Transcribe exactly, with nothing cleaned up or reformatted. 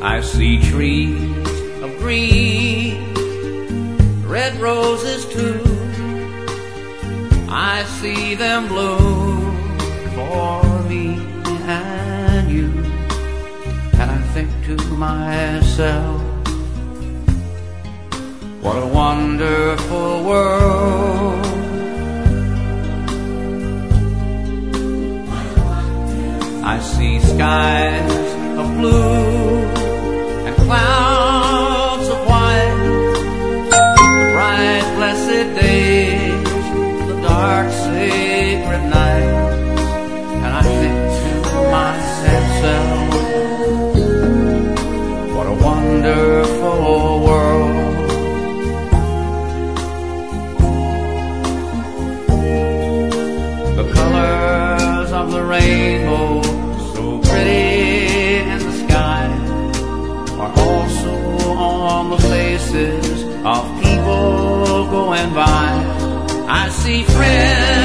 I see trees of green, red roses too. I see them bloom for me and you. And I think to myself, what a wonderful world. I see skies of blue and clouds of white, the bright blessed days, the dark sacred nights. And I think to myself, what a wonderful world. The colors of the rainbow, so pretty in the sky, are also on the faces of people going by. I see friends